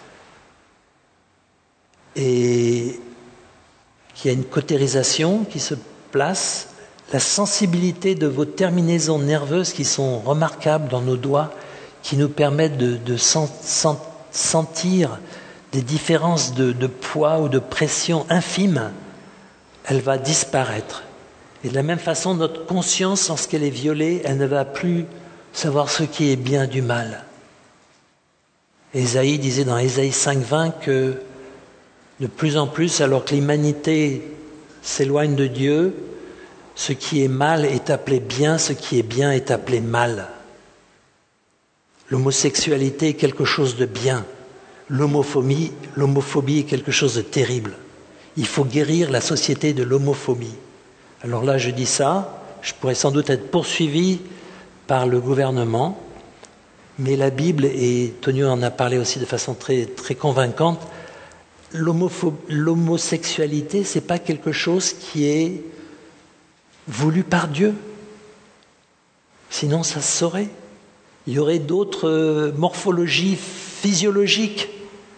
et qu'il y a une cautérisation qui se place, la sensibilité de vos terminaisons nerveuses qui sont remarquables dans nos doigts, qui nous permettent de, de sent, sent, sentir des différences de, de poids ou de pression infimes, elle va disparaître. Et de la même façon, notre conscience, lorsqu'elle est violée, elle ne va plus savoir ce qui est bien du mal. Ésaïe disait dans Ésaïe cinq vingt que de plus en plus, alors que l'humanité s'éloigne de Dieu, ce qui est mal est appelé bien, ce qui est bien est appelé mal. L'homosexualité est quelque chose de bien. L'homophobie, l'homophobie est quelque chose de terrible. Il faut guérir la société de l'homophobie. Alors là, je dis ça, je pourrais sans doute être poursuivi par le gouvernement, mais la Bible, et Tonio en a parlé aussi de façon très, très convaincante, l'homosexualité, ce n'est pas quelque chose qui est voulu par Dieu. Sinon, ça se saurait. Il y aurait d'autres morphologies physiologiques.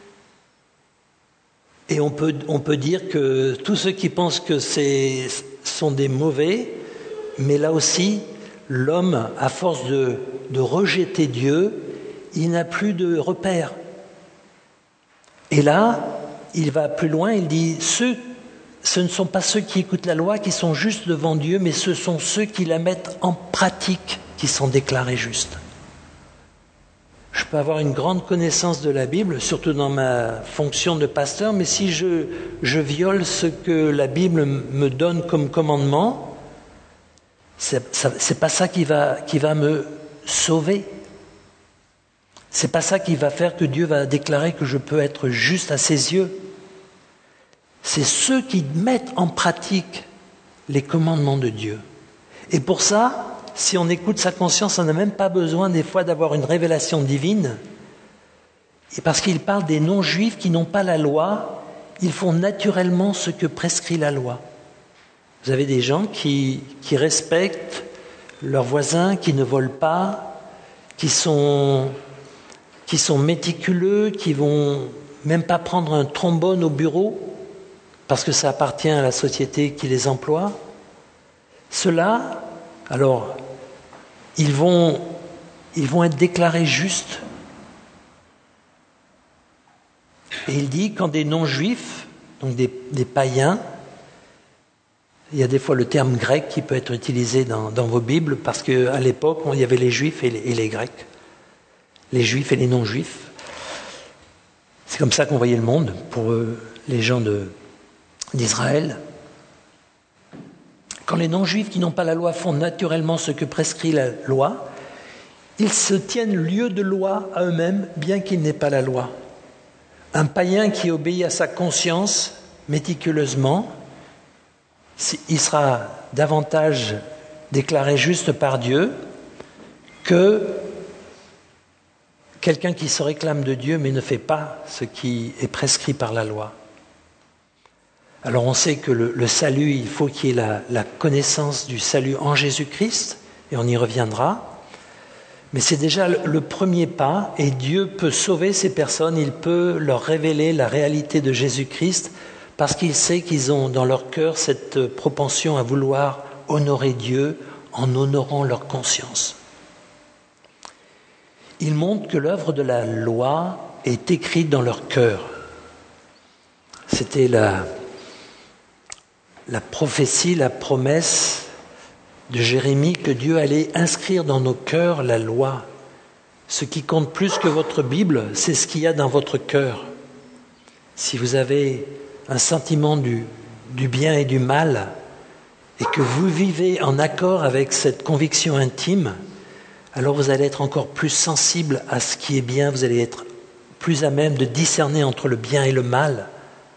Et on peut, on peut dire que tous ceux qui pensent que c'est, sont des mauvais, mais là aussi, l'homme, à force de, de rejeter Dieu, il n'a plus de repères. Et là, il va plus loin, il dit, ceux, ce ne sont pas ceux qui écoutent la loi qui sont justes devant Dieu, mais ce sont ceux qui la mettent en pratique qui sont déclarés justes. Je peux avoir une grande connaissance de la Bible, surtout dans ma fonction de pasteur, mais si je, je viole ce que la Bible me donne comme commandement, c'est, ça, c'est pas ça qui va, qui va me sauver. C'est pas ça qui va faire que Dieu va déclarer que je peux être juste à ses yeux. C'est ceux qui mettent en pratique les commandements de Dieu. Et pour ça, si on écoute sa conscience, on n'a même pas besoin des fois d'avoir une révélation divine. Et parce qu'il parle des non-juifs qui n'ont pas la loi, ils font naturellement ce que prescrit la loi. Vous avez des gens qui, qui respectent leurs voisins, qui ne volent pas, qui sont, qui sont méticuleux, qui vont même pas prendre un trombone au bureau parce que ça appartient à la société qui les emploie. Ceux-là, alors, ils vont, ils vont être déclarés justes. Et il dit, quand des non-juifs, donc des, des païens, il y a des fois le terme grec qui peut être utilisé dans, dans vos Bibles, parce qu'à l'époque, il y avait les juifs et les, et les grecs, les juifs et les non-juifs. C'est comme ça qu'on voyait le monde pour eux, les gens de, d'Israël. Quand les non-juifs qui n'ont pas la loi font naturellement ce que prescrit la loi, ils se tiennent lieu de loi à eux-mêmes, bien qu'ils n'aient pas la loi. Un païen qui obéit à sa conscience méticuleusement, il sera davantage déclaré juste par Dieu que quelqu'un qui se réclame de Dieu mais ne fait pas ce qui est prescrit par la loi. Alors on sait que le, le salut, il faut qu'il y ait la, la connaissance du salut en Jésus-Christ, et on y reviendra. Mais c'est déjà le, le premier pas, et Dieu peut sauver ces personnes, il peut leur révéler la réalité de Jésus-Christ, parce qu'il sait qu'ils ont dans leur cœur cette propension à vouloir honorer Dieu en honorant leur conscience. Il montre que l'œuvre de la loi est écrite dans leur cœur. C'était la... la prophétie, la promesse de Jérémie que Dieu allait inscrire dans nos cœurs la loi. Ce qui compte plus que votre Bible, c'est ce qu'il y a dans votre cœur. Si vous avez un sentiment du, du bien et du mal, et que vous vivez en accord avec cette conviction intime, alors vous allez être encore plus sensible à ce qui est bien, vous allez être plus à même de discerner entre le bien et le mal.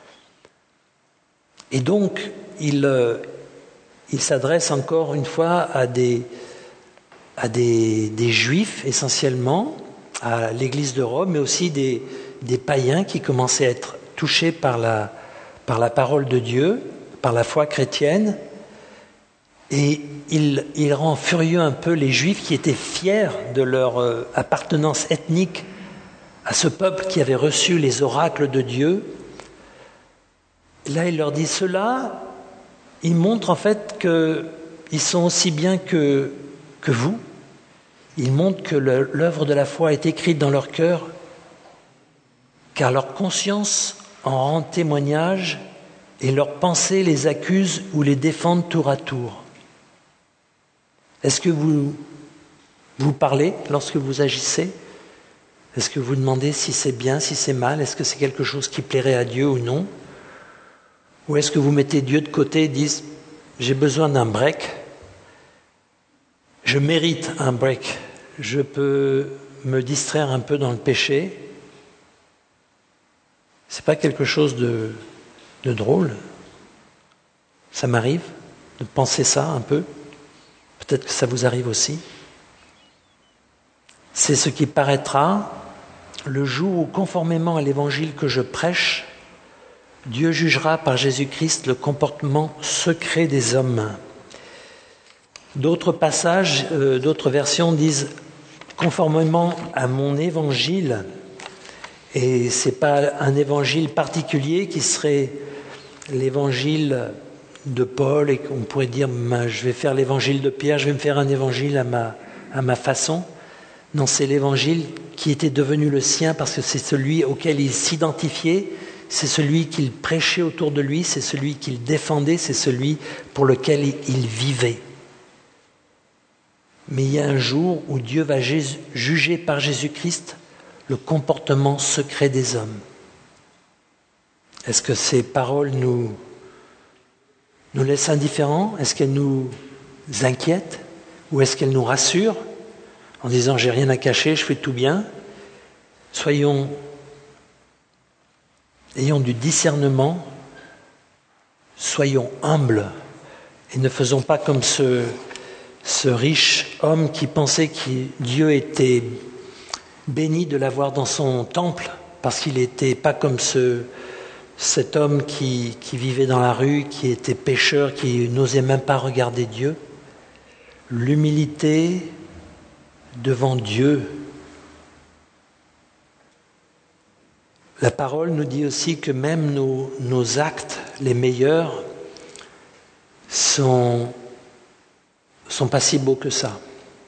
Et donc, Il, euh, il s'adresse encore une fois à des, à des, des juifs essentiellement, à l'Église de Rome, mais aussi des, des païens qui commençaient à être touchés par la, par la parole de Dieu, par la foi chrétienne. Et il, il rend furieux un peu les juifs qui étaient fiers de leur euh, appartenance ethnique à ce peuple qui avait reçu les oracles de Dieu. Là, il leur dit cela. Il montre en fait qu'ils sont aussi bien que, que vous. Il montre que le, l'œuvre de la foi est écrite dans leur cœur, car leur conscience en rend témoignage et leurs pensées les accusent ou les défendent tour à tour. Est-ce que vous, vous parlez lorsque vous agissez ? Est-ce que vous demandez si c'est bien, si c'est mal ? Est-ce que c'est quelque chose qui plairait à Dieu ou non ? Ou est-ce que vous mettez Dieu de côté et dites « j'ai besoin d'un break, je mérite un break, je peux me distraire un peu dans le péché ». C'est pas quelque chose de, de drôle. Ça m'arrive de penser ça un peu. Peut-être que ça vous arrive aussi. C'est ce qui paraîtra le jour où, conformément à l'évangile que je prêche, Dieu jugera par Jésus-Christ le comportement secret des hommes. D'autres passages, euh, d'autres versions disent « conformément à mon évangile ». Et ce n'est pas un évangile particulier qui serait l'évangile de Paul et qu'on pourrait dire ben, je vais faire l'évangile de Pierre, je vais me faire un évangile à ma, à ma façon. Non, c'est l'évangile qui était devenu le sien parce que c'est celui auquel il s'identifiait, c'est celui qu'il prêchait autour de lui, c'est celui qu'il défendait, c'est celui pour lequel il vivait. Mais il y a un jour où Dieu va juger par Jésus-Christ le comportement secret des hommes. Est-ce que ces paroles nous, nous laissent indifférents? Est-ce qu'elles nous inquiètent? Ou est-ce qu'elles nous rassurent en disant « j'ai rien à cacher, je fais tout bien ». Soyons, ayons du discernement, soyons humbles et ne faisons pas comme ce, ce riche homme qui pensait que Dieu était béni de l'avoir dans son temple parce qu'il n'était pas comme ce, cet homme qui, qui vivait dans la rue, qui était pécheur, qui n'osait même pas regarder Dieu. L'humilité devant Dieu. La parole nous dit aussi que même nos, nos actes, les meilleurs, sont, sont pas si beaux que ça.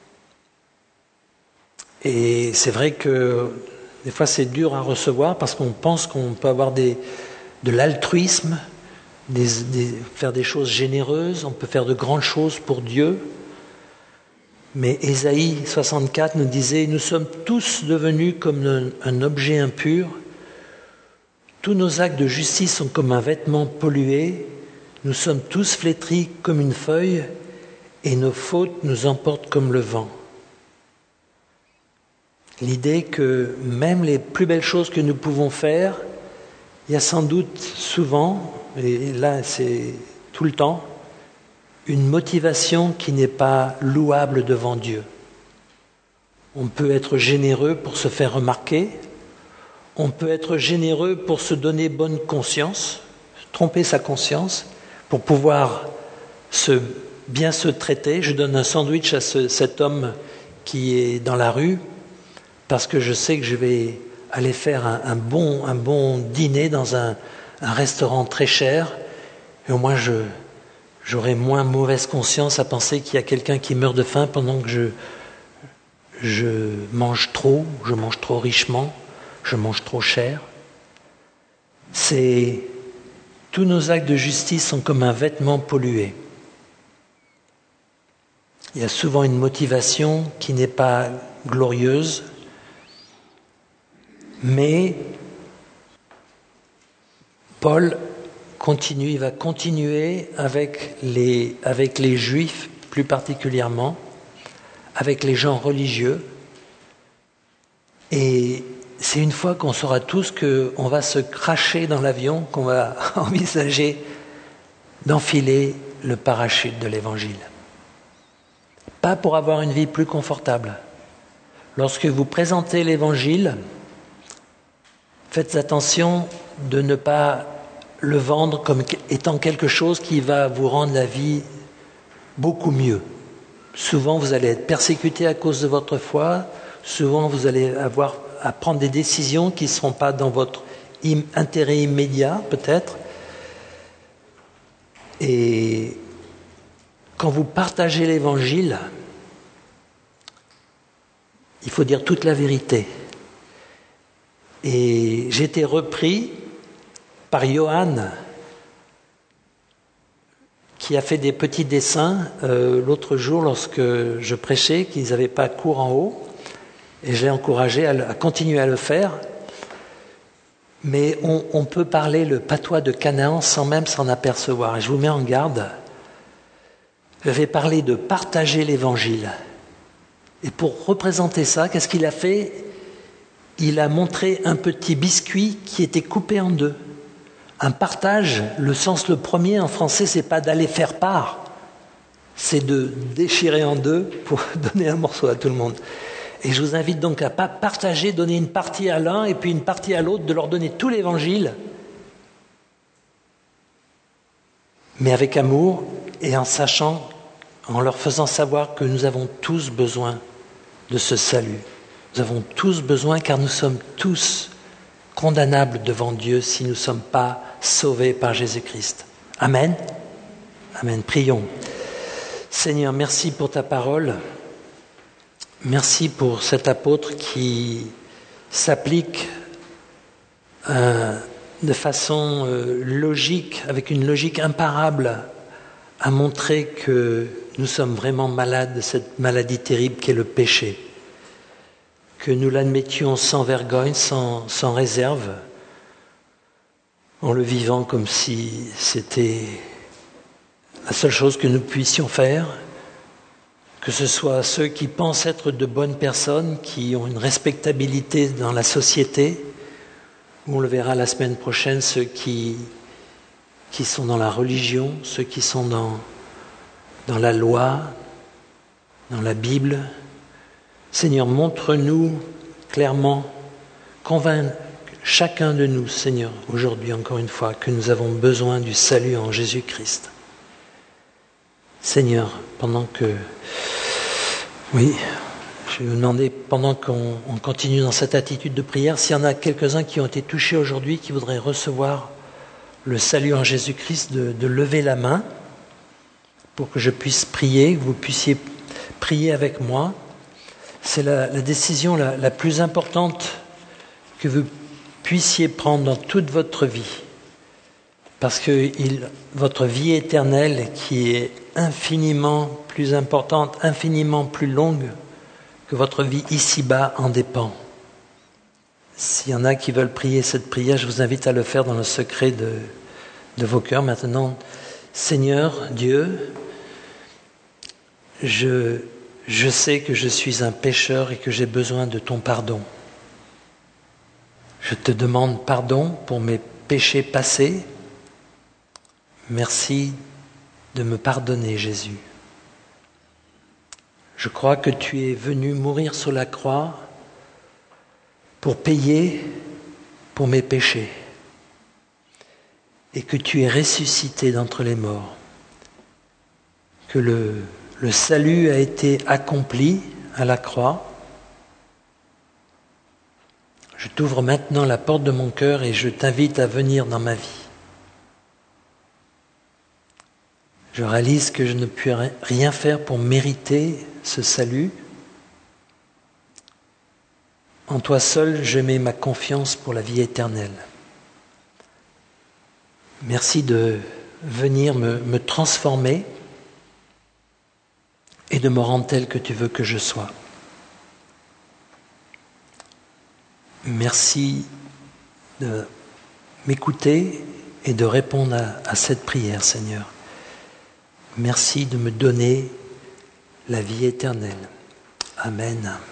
Et c'est vrai que des fois c'est dur à recevoir parce qu'on pense qu'on peut avoir des, de l'altruisme, des, des, faire des choses généreuses, on peut faire de grandes choses pour Dieu. Mais Ésaïe soixante-quatre nous disait « Nous sommes tous devenus comme un, un objet impur, tous nos actes de justice sont comme un vêtement pollué, nous sommes tous flétris comme une feuille, et nos fautes nous emportent comme le vent. » L'idée que même les plus belles choses que nous pouvons faire, il y a sans doute souvent, et là c'est tout le temps, une motivation qui n'est pas louable devant Dieu. On peut être généreux pour se faire remarquer, on peut être généreux pour se donner bonne conscience, tromper sa conscience, pour pouvoir se, bien se traiter. Je donne un sandwich à ce, cet homme qui est dans la rue, parce que je sais que je vais aller faire un, un, bon, un bon dîner dans un, un restaurant très cher, et au moins je... J'aurai moins mauvaise conscience à penser qu'il y a quelqu'un qui meurt de faim pendant que je, je mange trop, je mange trop richement, je mange trop cher. C'est, tous nos actes de justice sont comme un vêtement pollué. Il y a souvent une motivation qui n'est pas glorieuse, mais Paul continue, il va continuer avec les, avec les Juifs plus particulièrement, avec les gens religieux. Et c'est une fois qu'on saura tous qu'on va se cracher dans l'avion, qu'on va envisager d'enfiler le parachute de l'Évangile. Pas pour avoir une vie plus confortable. Lorsque vous présentez l'Évangile, faites attention de ne pas le vendre comme étant quelque chose qui va vous rendre la vie beaucoup mieux. Souvent, vous allez être persécuté à cause de votre foi. Souvent, vous allez avoir à prendre des décisions qui ne seront pas dans votre im- intérêt immédiat, peut-être. Et quand vous partagez l'Évangile, il faut dire toute la vérité. Et j'ai été repris par Johan, qui a fait des petits dessins euh, l'autre jour lorsque je prêchais, qu'ils n'avaient pas cours en haut, et je l'ai encouragé à, à continuer à le faire. Mais on, on peut parler le patois de Canaan sans même s'en apercevoir. Et je vous mets en garde. J'avais parlé de partager l'Évangile. Et pour représenter ça, qu'est-ce qu'il a fait? Il a montré un petit biscuit qui était coupé en deux. Un partage, le sens le premier en français, c'est pas d'aller faire part, c'est de déchirer en deux pour donner un morceau à tout le monde. Et je vous invite donc à pas partager, donner une partie à l'un et puis une partie à l'autre, de leur donner tout l'Évangile, mais avec amour et en sachant, en leur faisant savoir que nous avons tous besoin de ce salut. Nous avons tous besoin car nous sommes tous condamnables devant Dieu si nous ne sommes pas sauvés par Jésus-Christ. Amen. Amen. Prions. Seigneur, merci pour ta parole. Merci pour cet apôtre qui s'applique euh, de façon euh, logique, avec une logique imparable, à montrer que nous sommes vraiment malades de cette maladie terrible qu'est le péché. Que nous l'admettions sans vergogne, sans, sans réserve, en le vivant comme si c'était la seule chose que nous puissions faire, que ce soit ceux qui pensent être de bonnes personnes, qui ont une respectabilité dans la société, ou on le verra la semaine prochaine, ceux qui, qui sont dans la religion, ceux qui sont dans, dans la loi, dans la Bible. Seigneur, montre-nous clairement, convainc chacun de nous, Seigneur, aujourd'hui encore une fois, que nous avons besoin du salut en Jésus-Christ. Seigneur, pendant que... Oui, je vais vous demander, pendant qu'on on continue dans cette attitude de prière, s'il y en a quelques-uns qui ont été touchés aujourd'hui, qui voudraient recevoir le salut en Jésus-Christ, de, de lever la main pour que je puisse prier, que vous puissiez prier avec moi. C'est la, la décision la, la plus importante que vous puissiez prendre dans toute votre vie. Parce que il, votre vie éternelle, qui est infiniment plus importante, infiniment plus longue que votre vie ici-bas, en dépend. S'il y en a qui veulent prier cette prière, je vous invite à le faire dans le secret de, de vos cœurs. Maintenant, Seigneur Dieu, je, je sais que je suis un pécheur et que j'ai besoin de ton pardon. Je te demande pardon pour mes péchés passés. Merci de me pardonner, Jésus. Je crois que tu es venu mourir sur la croix pour payer pour mes péchés et que tu es ressuscité d'entre les morts, que le, le salut a été accompli à la croix. Je t'ouvre maintenant la porte de mon cœur et je t'invite à venir dans ma vie. Je réalise que je ne puis rien faire pour mériter ce salut. En toi seul, je mets ma confiance pour la vie éternelle. Merci de venir me, me transformer et de me rendre tel que tu veux que je sois. Merci de m'écouter et de répondre à, à cette prière, Seigneur. Merci de me donner la vie éternelle. Amen.